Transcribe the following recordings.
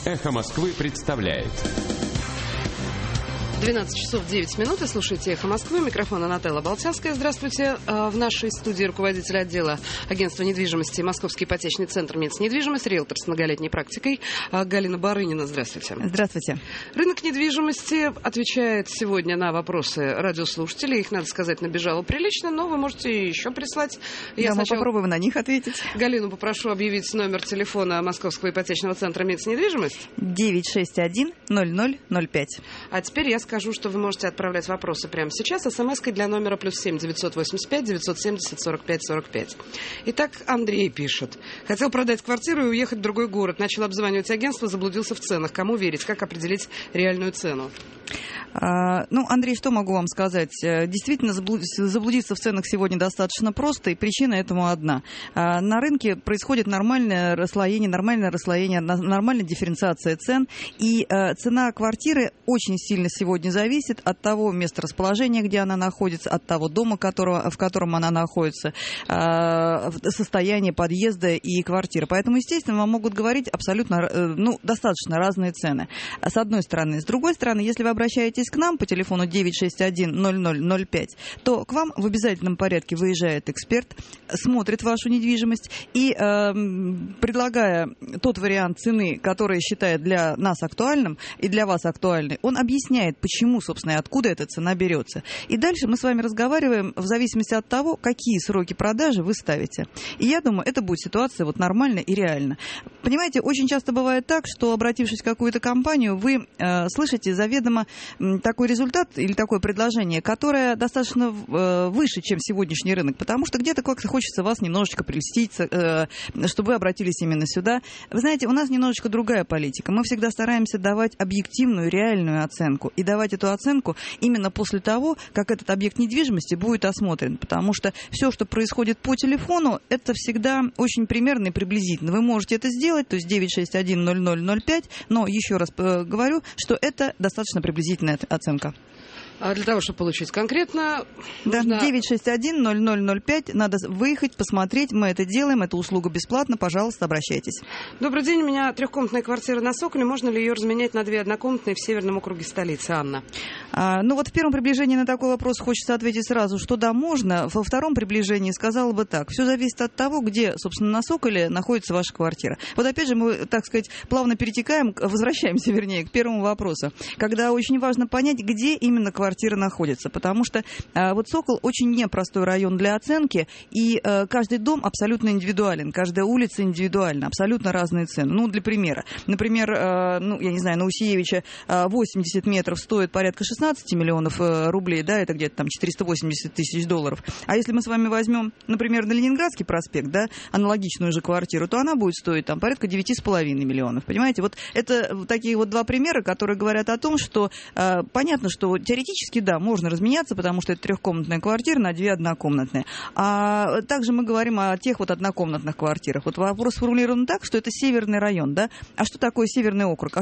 «Эхо Москвы» представляет. 12 часов 9 минут. Вы слушаете «Эхо Москвы». Микрофон Анателла Болтянская. Здравствуйте. В нашей студии руководитель отдела агентства недвижимости Московский ипотечный центр «Минц-недвижимость», риэлтор с многолетней практикой Галина Барынина. Здравствуйте. Здравствуйте. Рынок недвижимости отвечает сегодня на вопросы радиослушателей. Их, надо сказать, набежало прилично, но вы можете еще прислать. Мы попробуем на них ответить. Галину попрошу объявить номер телефона Московского ипотечного центра «Минц-недвижимость». 961-0005. А теперь я скажу, что вы можете отправлять вопросы прямо сейчас смс-кой для номера +7 985 970 45 45. Итак, Андрей пишет. Хотел продать квартиру и уехать в другой город. Начал обзванивать агентство, заблудился в ценах. Кому верить? Как определить реальную цену? Андрей, что могу вам сказать? Действительно, заблудиться в ценах сегодня достаточно просто, и причина этому одна. На рынке происходит нормальное расслоение, нормальная дифференциация цен, и цена квартиры очень сильно сегодня зависит от того месторасположения, где она находится, от того дома, в котором она находится, состояние подъезда и квартиры. Поэтому, естественно, вам могут говорить абсолютно, достаточно разные цены. С одной стороны. С другой стороны, если вы обращаетесь к нам по телефону 961-0005, то к вам в обязательном порядке выезжает эксперт, смотрит вашу недвижимость и, предлагая тот вариант цены, который считает для нас актуальным и для вас актуальный, он объясняет, почему, собственно, и откуда эта цена берется. И дальше мы с вами разговариваем в зависимости от того, какие сроки продажи вы ставите. И я думаю, это будет ситуация нормально и реально. Понимаете, очень часто бывает так, что, обратившись в какую-то компанию, вы слышите заведомо такой результат или такое предложение, которое достаточно выше, чем сегодняшний рынок, потому что где-то как-то хочется вас немножечко прельстить, чтобы вы обратились именно сюда. Вы знаете, у нас немножечко другая политика. Мы всегда стараемся давать объективную, реальную оценку. И давать эту оценку именно после того, как этот объект недвижимости будет осмотрен. Потому что все, что происходит по телефону, это всегда очень примерно и приблизительно. Вы можете это сделать, то есть 961-0005, но еще раз говорю, что это достаточно приблизительная оценка. А для того, чтобы получить конкретно... Да, нужно... 961-0005, надо выехать, посмотреть, мы это делаем, это услуга бесплатна, пожалуйста, обращайтесь. Добрый день, у меня трехкомнатная квартира на Соколе, можно ли ее разменять на 2 однокомнатные в Северном округе столицы, Анна? В первом приближении на такой вопрос хочется ответить сразу, что да, можно. Во втором приближении сказала бы так, все зависит от того, где, собственно, на Соколе находится ваша квартира. Опять же, мы, так сказать, плавно возвращаемся, к первому вопросу, когда очень важно понять, где именно квартира находится, потому что Сокол очень непростой район для оценки, и каждый дом абсолютно индивидуален, каждая улица индивидуальна, абсолютно разные цены. Для примера. Например, на Усиевича 80 метров стоит порядка 16 миллионов рублей, да, это где-то там 480 тысяч долларов. А если мы с вами возьмем, например, на Ленинградский проспект, да, аналогичную же квартиру, то она будет стоить там порядка 9,5 миллионов. Понимаете, это такие два примера, которые говорят о том, что понятно, что теоретически, да, можно разменяться, потому что это трехкомнатная квартира на 2 однокомнатные. А также мы говорим о тех однокомнатных квартирах. Вопрос сформулирован так, что это северный район, да? А что такое северный округ?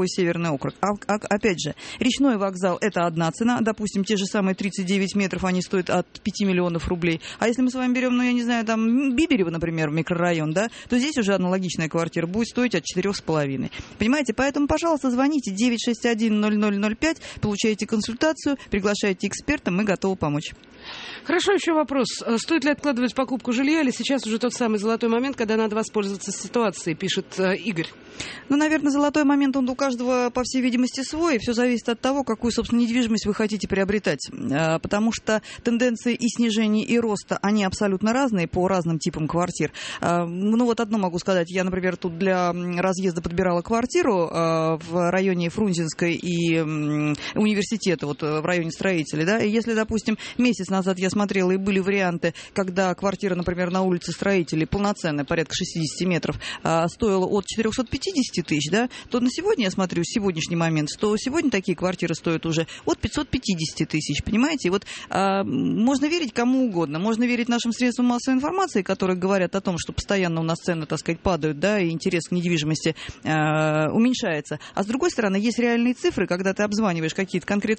Опять же, речной вокзал – это одна цена. Допустим, те же самые 39 метров, они стоят от 5 миллионов рублей. А если мы с вами берем, Биберево, например, микрорайон, да, то здесь уже аналогичная квартира будет стоить от 4,5. Понимаете? Поэтому, пожалуйста, звоните 961-0005, получаете консультацию, приглашайте эксперта, мы готовы помочь. Хорошо, еще вопрос. Стоит ли откладывать покупку жилья, или сейчас уже тот самый золотой момент, когда надо воспользоваться ситуацией, пишет Игорь? Наверное, золотой момент, он у каждого, по всей видимости, свой, и все зависит от того, какую, собственно, недвижимость вы хотите приобретать. Потому что тенденции и снижения, и роста, они абсолютно разные по разным типам квартир. Одно могу сказать. Я, например, тут для разъезда подбирала квартиру в районе Фрунзенской и университета, в районе Строителей, да, и если, допустим, месяц назад я смотрела, и были варианты, когда квартира, например, на улице Строителей, полноценная, порядка 60 метров, стоила от 450 тысяч, да, то на сегодня, я смотрю, сегодняшний момент, что сегодня такие квартиры стоят уже от 550 тысяч, понимаете? Можно верить кому угодно, можно верить нашим средствам массовой информации, которые говорят о том, что постоянно у нас цены, так сказать, падают, да, и интерес к недвижимости уменьшается. А с другой стороны, есть реальные цифры, когда ты обзваниваешь какие-то конкретные варианты,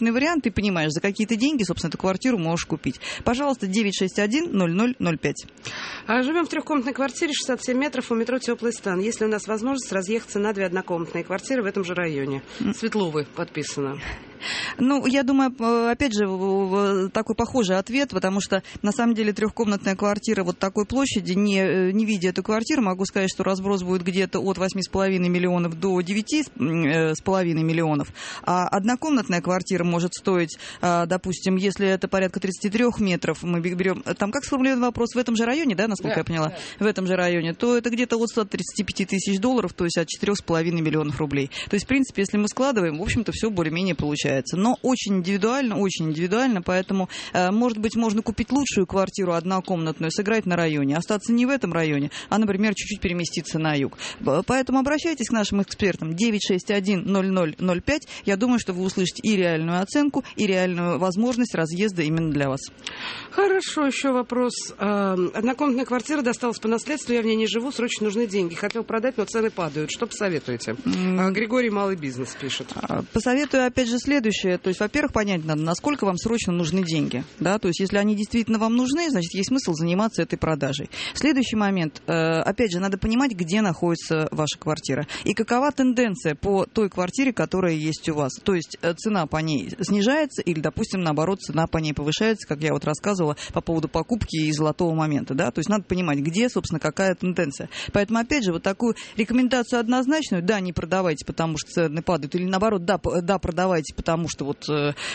ты понимаешь, за какие-то деньги, собственно, эту квартиру можешь купить. Пожалуйста, 961-0005. Живем в трехкомнатной квартире, 67 метров, у метро «Теплый стан». Есть ли у нас возможность разъехаться на 2 однокомнатные квартиры в этом же районе? Светловы подписано. Ну, я думаю, опять же, такой похожий ответ, потому что, на самом деле, трехкомнатная квартира вот такой площади, не видя эту квартиру, могу сказать, что разброс будет где-то от 8,5 миллионов до 9,5 миллионов. А однокомнатная квартира может стоить, допустим, если это порядка 33 метров, мы берем, там как сформулирован вопрос, в этом же районе, да, насколько я поняла, в этом же районе, то это где-то от 135 тысяч долларов, то есть от 4,5 миллионов рублей. То есть, в принципе, если мы складываем, в общем-то, все более-менее получается. Но очень индивидуально, поэтому, может быть, можно купить лучшую квартиру однокомнатную, сыграть на районе, остаться не в этом районе, а, например, чуть-чуть переместиться на юг. Поэтому обращайтесь к нашим экспертам 961-0005. Я думаю, что вы услышите и реальную оценку, и реальную возможность разъезда именно для вас. Хорошо, еще вопрос. Однокомнатная квартира досталась по наследству, я в ней не живу, срочно нужны деньги. Хотел продать, но цены падают. Что посоветуете? Григорий, малый бизнес, пишет. Посоветую, опять же, следующее. То есть, во-первых, понять надо, насколько вам срочно нужны деньги. Да? То есть, если они действительно вам нужны, значит, есть смысл заниматься этой продажей. Следующий момент. Опять же, надо понимать, где находится ваша квартира. И какова тенденция по той квартире, которая есть у вас. То есть, цена по ней снижается или, допустим, наоборот, цена по ней повышается, как я вот рассказывала по поводу покупки и золотого момента. Да? То есть, надо понимать, где, собственно, какая тенденция. Поэтому, опять же, вот такую рекомендацию однозначную, да, не продавайте, потому что цены падают, или наоборот, да, продавайте, потому что вот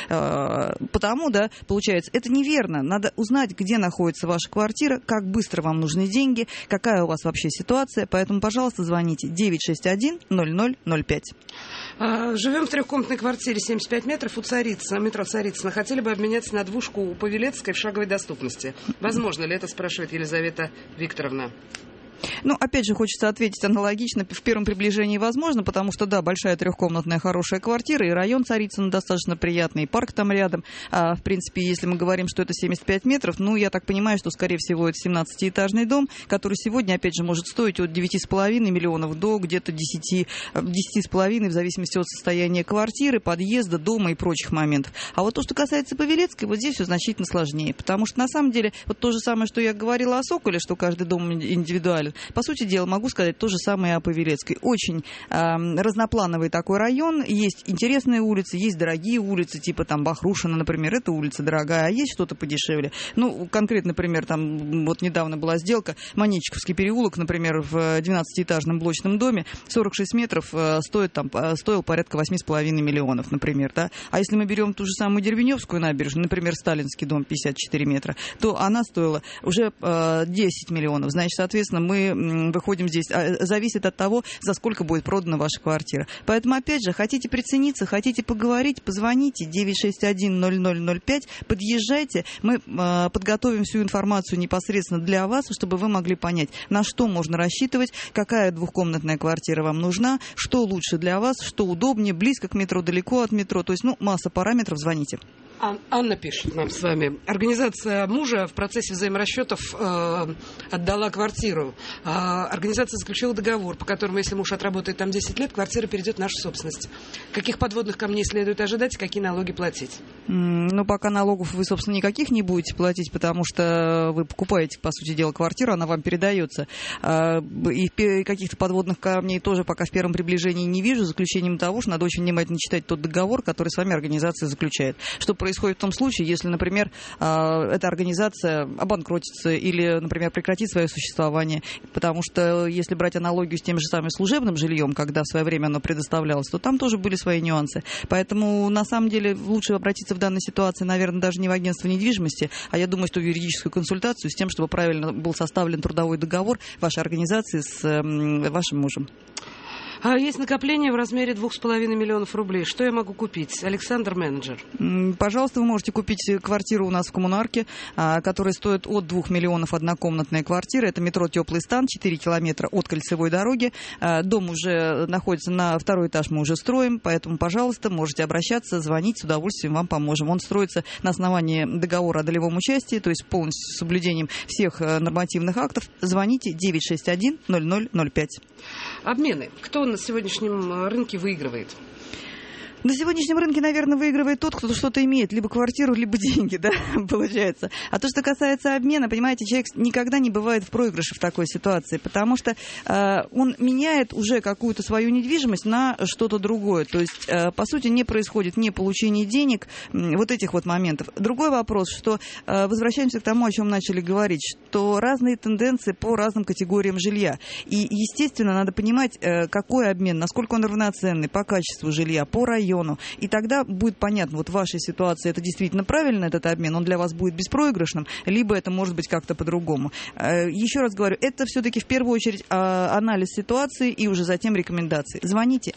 получается, это неверно. Надо узнать, где находится ваша квартира, как быстро вам нужны деньги, какая у вас вообще ситуация. Поэтому, пожалуйста, звоните 961-0005. Живем в трехкомнатной квартире, 75 метров у метро Царицына. Хотели бы обменяться на двушку у Павелецкой в шаговой доступности. Возможно ли это, спрашивает Елизавета Викторовна. Ну, опять же, хочется ответить аналогично. В первом приближении возможно, потому что, да, большая трехкомнатная хорошая квартира, и район Царицына достаточно приятный, и парк там рядом. В принципе, если мы говорим, что это 75 метров, ну, я так понимаю, что, скорее всего, это 17-этажный дом, который сегодня, опять же, может стоить от 9,5 миллионов до где-то 10,5, в зависимости от состояния квартиры, подъезда, дома и прочих моментов. А вот то, что касается Павелецкой, вот здесь все значительно сложнее, потому что, на самом деле, вот то же самое, что я говорила о Соколе, что каждый дом индивидуален. По сути дела, могу сказать то же самое о Павелецкой. Очень разноплановый такой район. Есть интересные улицы, есть дорогие улицы, типа там Бахрушина, например. Эта улица дорогая, а есть что-то подешевле. Ну, конкретно, например, там вот недавно была сделка, Манечковский переулок, например, в 12-этажном блочном доме, 46 метров стоил порядка 8,5 миллионов, например. Да? А если мы берем ту же самую Деревеневскую набережную, например, Сталинский дом, 54 метра, то она стоила уже 10 миллионов. Значит, соответственно, мы выходим здесь. Зависит от того, за сколько будет продана ваша квартира. Поэтому, опять же, хотите прицениться, хотите поговорить, позвоните 961-0005, подъезжайте. Мы подготовим всю информацию непосредственно для вас, чтобы вы могли понять, на что можно рассчитывать, какая двухкомнатная квартира вам нужна, что лучше для вас, что удобнее, близко к метро, далеко от метро. То есть, масса параметров. Звоните. Анна пишет нам с вами. Организация мужа в процессе взаиморасчетов отдала квартиру. Организация заключила договор, по которому, если муж отработает там 10 лет, квартира перейдет в нашу собственность. Каких подводных камней следует ожидать и какие налоги платить? Ну, пока налогов вы, собственно, никаких не будете платить, потому что вы покупаете, по сути дела, квартиру, она вам передается. И каких-то подводных камней тоже пока в первом приближении не вижу, за исключением того, что надо очень внимательно читать тот договор, который с вами организация заключает. Что происходит в том случае, если, например, эта организация обанкротится или, например, прекратит свое существование. Потому что, если брать аналогию с тем же самым служебным жильем, когда в свое время оно предоставлялось, то там тоже были свои нюансы. Поэтому, на самом деле, лучше обратиться в данной ситуации, наверное, даже не в агентство недвижимости, а я думаю, что в юридическую консультацию с тем, чтобы правильно был составлен трудовой договор вашей организации с вашим мужем. Есть накопление в размере 2,5 миллионов рублей. Что я могу купить? Александр, менеджер. Пожалуйста, вы можете купить квартиру у нас в коммунарке, которая стоит от 2 миллионов однокомнатная квартира. Это метро «Теплый стан», 4 километра от кольцевой дороги. Дом уже находится на второй этаж, мы уже строим, поэтому, пожалуйста, можете обращаться, звонить, с удовольствием вам поможем. Он строится на основании договора о долевом участии, то есть полностью с соблюдением всех нормативных актов. Звоните 961-0005. Обмены. Кто на сегодняшнем рынке выигрывает? На сегодняшнем рынке, наверное, выигрывает тот, кто что-то имеет, либо квартиру, либо деньги, да, получается. А то, что касается обмена, понимаете, человек никогда не бывает в проигрыше в такой ситуации, потому что он меняет уже какую-то свою недвижимость на что-то другое. То есть, по сути, не происходит ни получение денег, вот этих вот моментов. Другой вопрос, что возвращаемся к тому, о чем начали говорить, что разные тенденции по разным категориям жилья. И, естественно, надо понимать, какой обмен, насколько он равноценный по качеству жилья, по району. И тогда будет понятно, вот в вашей ситуации это действительно правильно, этот обмен, он для вас будет беспроигрышным, либо это может быть как-то по-другому. Еще раз говорю, это все-таки в первую очередь анализ ситуации и уже затем рекомендации. Звоните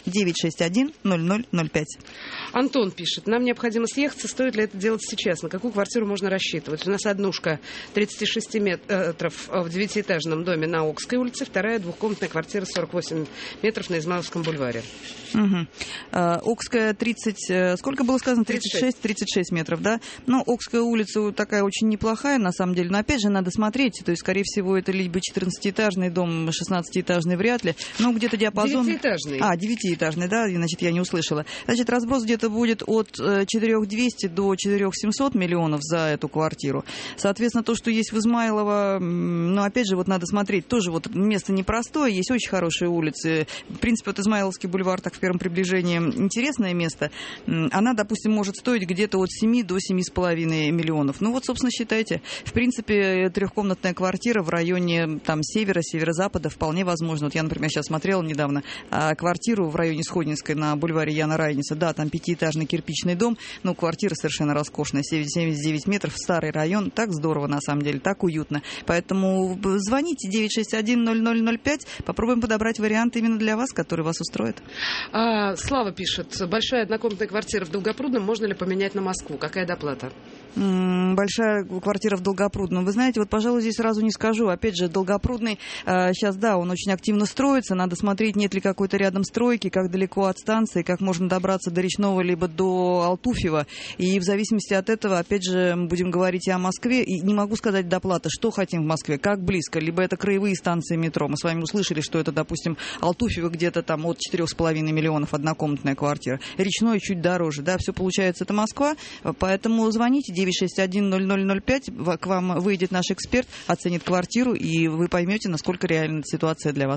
961-0005. Антон пишет, нам необходимо съехаться, стоит ли это делать сейчас, на какую квартиру можно рассчитывать? У нас однушка 36 метров в 9-этажном доме на Окской улице, вторая двухкомнатная квартира 48 метров на Измайловском бульваре. Угу. Окская 30, сколько было сказано? 36 метров, да? Ну, Окская улица такая очень неплохая, на самом деле, но опять же надо смотреть, то есть, скорее всего, это либо 14-этажный дом, 16-этажный вряд ли, ну, где-то диапазон... 9-этажный. 9-этажный, да, значит, я не услышала. Значит, разброс где-то будет от 4200 до 4700 миллионов за эту квартиру. Соответственно, то, что есть в Измайлово, ну, опять же, вот надо смотреть, тоже вот место непростое, есть очень хорошие улицы. В принципе, вот Измайловский бульвар, так в первом приближении, интересное место. Она, допустим, может стоить где-то от 7 до 7,5 миллионов. Ну, вот, собственно, считайте. В принципе, трехкомнатная квартира в районе там севера, северо-запада вполне возможно. Вот я, например, сейчас смотрела недавно квартиру в районе Сходнинской на бульваре Яна Райниса. Да, там 5-этажный кирпичный дом, но квартира совершенно роскошная. 79 метров, старый район. Так здорово, на самом деле, так уютно. Поэтому звоните 961-0005. Попробуем подобрать вариант именно для вас, который вас устроит. Слава пишет, большая однокомнатная квартира в Долгопрудном, можно ли поменять на Москву? Какая доплата? Большая квартира в Долгопрудном. Вы знаете, вот, пожалуй, здесь сразу не скажу. Опять же, Долгопрудный сейчас, да, он очень активно строится. Надо смотреть, нет ли какой-то рядом стройки, как далеко от станции, как можно добраться до Речного либо до Алтуфьева. И в зависимости от этого, опять же, будем говорить и о Москве. И не могу сказать доплата, что хотим в Москве, как близко. Либо это краевые станции метро. Мы с вами услышали, что это, допустим, Алтуфьево где-то там от 4,5 миллионов однокомнатная квартира. Речной чуть дороже. Да, все получается, это Москва. Поэтому звоните 961-0005, к вам выйдет наш эксперт, оценит квартиру, и вы поймете, насколько реальна ситуация для вас.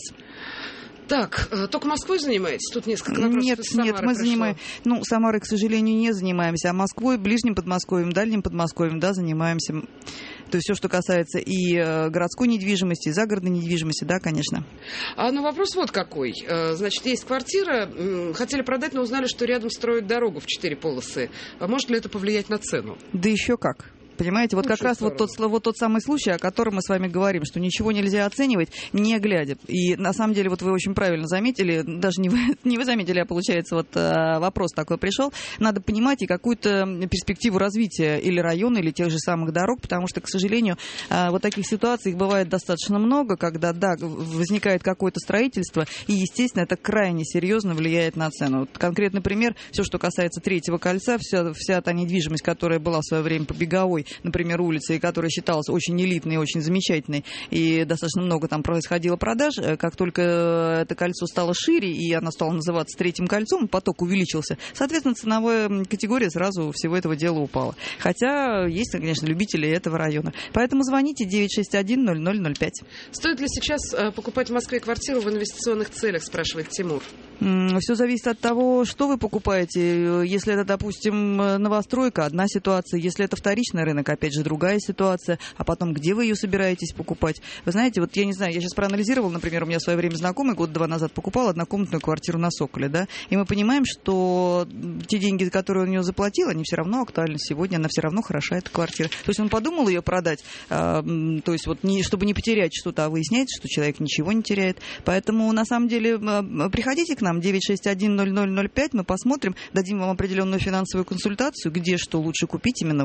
Так, только Москвой занимаетесь? Тут несколько вопросов из Самары мы занимаемся. Ну, Самарой, к сожалению, не занимаемся, а Москвой, ближним Подмосковьем, дальним Подмосковьем, да, занимаемся. То есть все, что касается и городской недвижимости, и загородной недвижимости, да, конечно. Ну, вопрос вот какой. Значит, есть квартира, хотели продать, но узнали, что рядом строят дорогу в 4 полосы. Может ли это повлиять на цену? Да еще как. Понимаете, вот как раз вот тот самый случай, о котором мы с вами говорим, что ничего нельзя оценивать, не глядя. И на самом деле, вот вы очень правильно заметили, даже не вы заметили, а получается, вот вопрос такой пришел. Надо понимать и какую-то перспективу развития или района, или тех же самых дорог, потому что, к сожалению, вот таких ситуаций их бывает достаточно много, когда, да, возникает какое-то строительство, и, естественно, это крайне серьезно влияет на цену. Вот конкретный пример, все, что касается Третьего кольца, вся та недвижимость, которая была в свое время по Беговой, например, улицы, и которая считалась очень элитной и очень замечательной, и достаточно много там происходило продаж. Как только это кольцо стало шире, и оно стало называться Третьим кольцом, поток увеличился, соответственно, ценовая категория сразу всего этого дела упала. Хотя есть, конечно, любители этого района. Поэтому звоните 961-0005. Стоит ли сейчас покупать в Москве квартиру в инвестиционных целях, спрашивает Тимур. Все зависит от того, что вы покупаете. Если это, допустим, новостройка, одна ситуация. Если это вторичный рынок, опять же, другая ситуация. А потом, где вы ее собираетесь покупать? Вы знаете, вот я не знаю, я сейчас проанализировала, например, у меня в свое время знакомый год-два назад покупал однокомнатную квартиру на Соколе, да, и мы понимаем, что те деньги, которые он у нее заплатил, они все равно актуальны сегодня, она все равно хороша, эта квартира. То есть он подумал ее продать, то есть вот чтобы не потерять что-то, а выясняется, что человек ничего не теряет. Поэтому, на самом деле, приходите к нам, 961-0005, мы посмотрим, дадим вам определенную финансовую консультацию, где что лучше купить именно вам.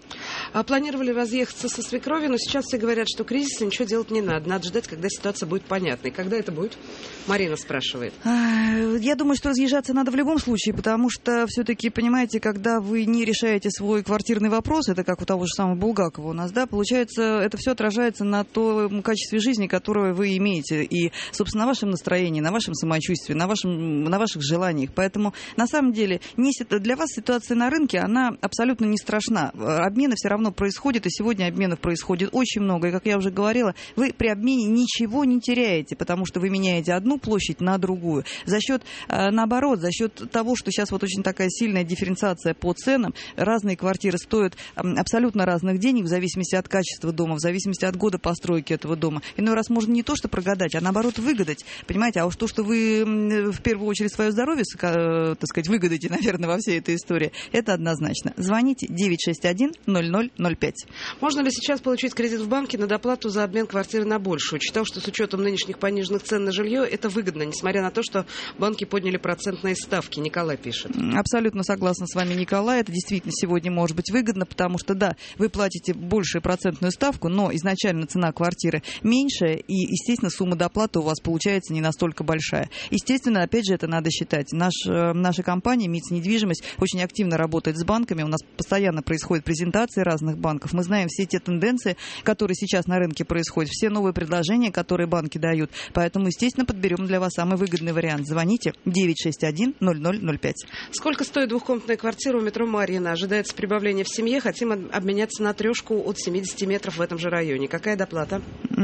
Планировали разъехаться со свекровью, но сейчас все говорят, что кризиса ничего делать не надо. Надо ждать, когда ситуация будет понятной. Когда это будет? Марина спрашивает. Я думаю, что разъезжаться надо в любом случае, потому что все-таки, понимаете, когда вы не решаете свой квартирный вопрос, это как у того же самого Булгакова у нас, да, получается, это все отражается на том качестве жизни, которое вы имеете, и, собственно, на вашем настроении, на вашем самочувствии, на ваших желаниях. Поэтому, на самом деле, для вас ситуация на рынке, она абсолютно не страшна. Обмены все равно происходят, и сегодня обменов происходит очень много. И, как я уже говорила, вы при обмене ничего не теряете, потому что вы меняете одну площадь на другую. За счет, наоборот, за счет того, что сейчас вот очень такая сильная дифференциация по ценам, разные квартиры стоят абсолютно разных денег в зависимости от качества дома, в зависимости от года постройки этого дома. Иной раз можно не то, что прогадать, а наоборот выгадать. Понимаете, а уж то, что вы в первую очередь свое здоровье, так сказать, выгадите, наверное, во всей этой истории, это однозначно. Звоните 961-0005. Можно ли сейчас получить кредит в банке на доплату за обмен квартиры на большую? Читал, что с учетом нынешних пониженных цен на жилье это выгодно, несмотря на то, что банки подняли процентные ставки. Николай пишет. Абсолютно согласна с вами, Николай. Это действительно сегодня может быть выгодно, потому что, да, вы платите большую процентную ставку, но изначально цена квартиры меньшая, и, естественно, сумма доплаты у вас получается не настолько большая. Естественно, опять же, это надо считать. Наша компания МИЦ «Недвижимость» очень активно работает с банками. У нас постоянно происходят презентации разных банков. Мы знаем все те тенденции, которые сейчас на рынке происходят, все новые предложения, которые банки дают. Поэтому, естественно, подберем для вас самый выгодный вариант. Звоните 961-0005. Сколько стоит двухкомнатная квартира у метро Марьина? Ожидается прибавление в семье. Хотим обменяться на трешку от 70 метров в этом же районе. Какая доплата?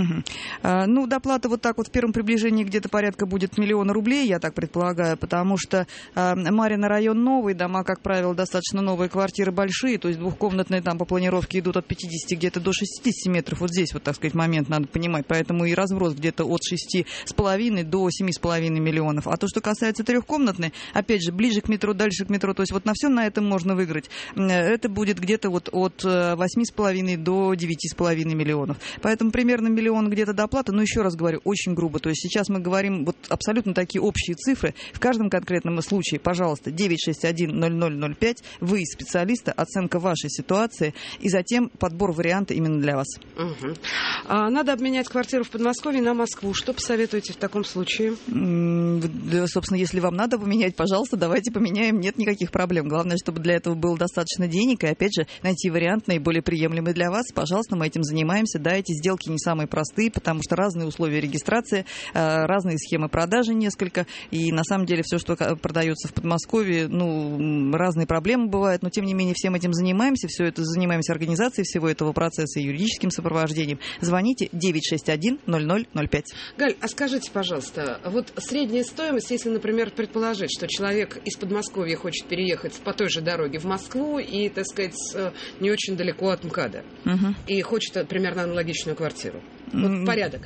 Доплата вот так вот в первом приближении где-то порядка будет 1 000 000 рублей, я так предполагаю, потому что Марьино район новый, дома, как правило, достаточно новые, квартиры большие, то есть двухкомнатные там по планировке идут от 50 где-то до 60 метров. Вот здесь вот, так сказать, момент надо понимать. Поэтому и разброс где-то от 6,5 до 7,5 миллионов. А то, что касается трехкомнатной, опять же, ближе к метро, дальше к метро, то есть вот на все на этом можно выиграть. Это будет где-то вот от 8,5 до 9,5 миллионов. Поэтому примерно 1 миллион где-то доплата, но еще раз говорю, очень грубо. То есть сейчас мы говорим вот абсолютно такие общие цифры. В каждом конкретном случае, пожалуйста, 961-0005, вы специалисты, оценка вашей ситуации и затем подбор варианта именно для вас. Угу. Надо обменять квартиру в Подмосковье на Москву. Что посоветуете в таком случае? Собственно, если вам надо поменять, пожалуйста, давайте поменяем. Нет никаких проблем. Главное, чтобы для этого было достаточно денег и, опять же, найти вариант наиболее приемлемый для вас. Пожалуйста, мы этим занимаемся. Да, эти сделки не самые простые, потому что разные условия регистрации, разные схемы продажи несколько. И, на самом деле, все, что продается в Подмосковье, разные проблемы бывают. Но, тем не менее, всем этим занимаемся. Все это занимаемся организацией всего этого процесса и юридическим сопровождением. Звоните 961-0005. Галь, а скажите, пожалуйста, вот средняя стоимость, если, например, предположить, что человек из Подмосковья хочет переехать по той же дороге в Москву и, так сказать, не очень далеко от МКАДа, и хочет примерно аналогичную квартиру. Вот порядок.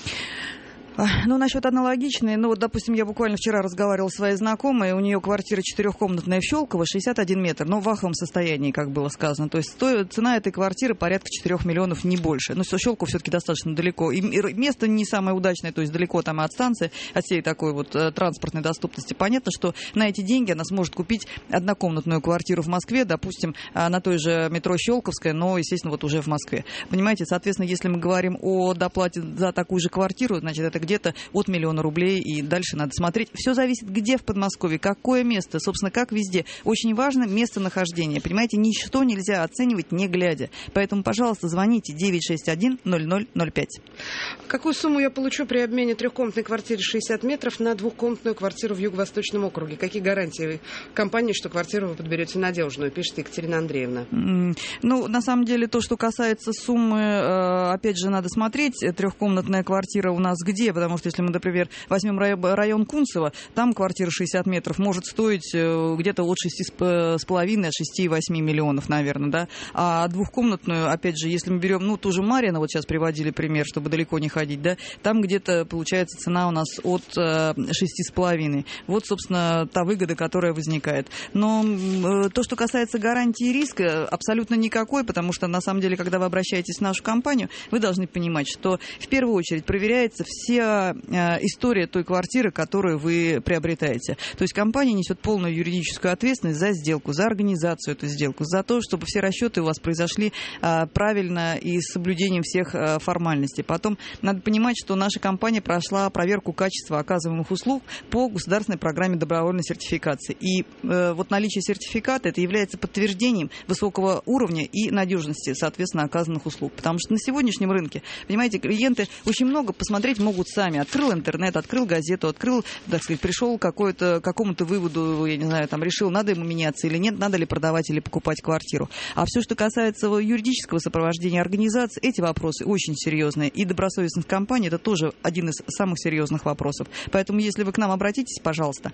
Насчет аналогичной, допустим, я буквально вчера разговаривала с своей знакомой, у нее квартира 4-комнатная в Щелково, 61 метр, но в аховом состоянии, как было сказано. То есть цена этой квартиры порядка 4 миллионов, не больше. Но Щелково все-таки достаточно далеко. И место не самое удачное, то есть далеко там от станции, от всей такой вот транспортной доступности. Понятно, что на эти деньги она сможет купить однокомнатную квартиру в Москве, допустим, на той же метро Щелковская, но, естественно, вот уже в Москве. Понимаете, соответственно, если мы говорим о доплате за такую же квартиру, значит, это где-то от 1 000 000 рублей, и дальше надо смотреть. Все зависит, где в Подмосковье, какое место, собственно, как везде. Очень важно местонахождение. Понимаете, ничто нельзя оценивать, не глядя. Поэтому, пожалуйста, звоните 961-0005. Какую сумму я получу при обмене трехкомнатной квартиры 60 метров на двухкомнатную квартиру в Юго-Восточном округе? Какие гарантии компании, что квартиру вы подберете надежную, пишет Екатерина Андреевна? На самом деле, то, что касается суммы, опять же, надо смотреть. Трехкомнатная квартира у нас где? Потому что если мы, например, возьмем район Кунцево, там квартира 60 метров может стоить где-то от 6,5, от 6,8 миллионов, наверное, да. А двухкомнатную, опять же, если мы берем, ту же Марьино, вот сейчас приводили пример, чтобы далеко не ходить, да, там где-то получается цена у нас от 6,5. Вот, собственно, та выгода, которая возникает. Но то, что касается гарантии риска, абсолютно никакой, потому что, на самом деле, когда вы обращаетесь в нашу компанию, вы должны понимать, что в первую очередь проверяются все вся история той квартиры, которую вы приобретаете. То есть компания несет полную юридическую ответственность за сделку, за организацию этой сделки, за то, чтобы все расчеты у вас произошли правильно и с соблюдением всех формальностей. Потом надо понимать, что наша компания прошла проверку качества оказываемых услуг по государственной программе добровольной сертификации. И вот наличие сертификата это является подтверждением высокого уровня и надежности, соответственно, оказанных услуг. Потому что на сегодняшнем рынке, понимаете, клиенты очень много посмотреть могут сами. Открыл интернет, открыл газету, открыл, так сказать, пришел к какому-то выводу, я не знаю, там решил, надо ему меняться или нет, надо ли продавать или покупать квартиру. А все, что касается юридического сопровождения организации, эти вопросы очень серьезные. И добросовестность компании это тоже один из самых серьезных вопросов. Поэтому, если вы к нам обратитесь, пожалуйста,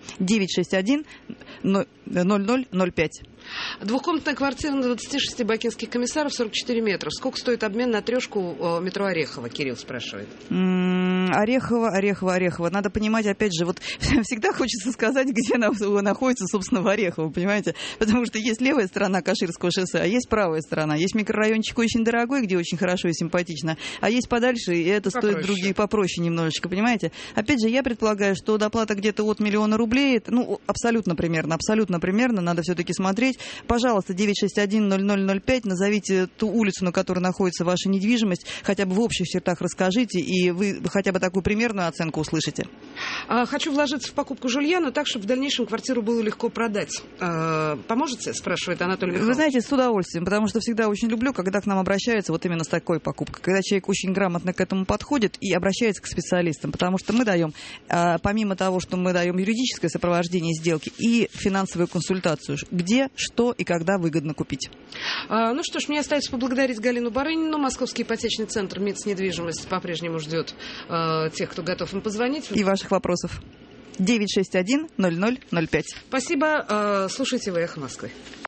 961-0005. Двухкомнатная квартира на 26 Бакинских комиссаров, 44 метра. Сколько стоит обмен на трешку метро Орехово? Кирилл спрашивает. Орехово. Надо понимать, опять же, вот всегда хочется сказать, где находится, собственно, в Орехово, понимаете? Потому что есть левая сторона Каширского шоссе, а есть правая сторона. Есть микрорайончик очень дорогой, где очень хорошо и симпатично, а есть подальше, и это стоит другие попроще немножечко, понимаете? Опять же, я предполагаю, что доплата где-то от 1 000 000 рублей, это, абсолютно примерно, надо все-таки смотреть. Пожалуйста, 961-0005, назовите ту улицу, на которой находится ваша недвижимость, хотя бы в общих чертах расскажите, и вы хотя бы такую примерную оценку услышите. Хочу вложиться в покупку жилья, но так, чтобы в дальнейшем квартиру было легко продать. Поможете? Спрашивает Анатолий Михайлович. Вы знаете, с удовольствием, потому что всегда очень люблю, когда к нам обращаются вот именно с такой покупкой, когда человек очень грамотно к этому подходит и обращается к специалистам, потому что мы даем, помимо того, что мы даем юридическое сопровождение сделки и финансовую консультацию, где, что и когда выгодно купить. Ну что ж, мне остается поблагодарить Галину Барынину. Московский ипотечный центр МИЦ «Недвижимость» по-прежнему ждет тех, кто готов им позвонить. И ваших вопросов. 961-0005. Спасибо. Слушайте вы «Эхо Москвы».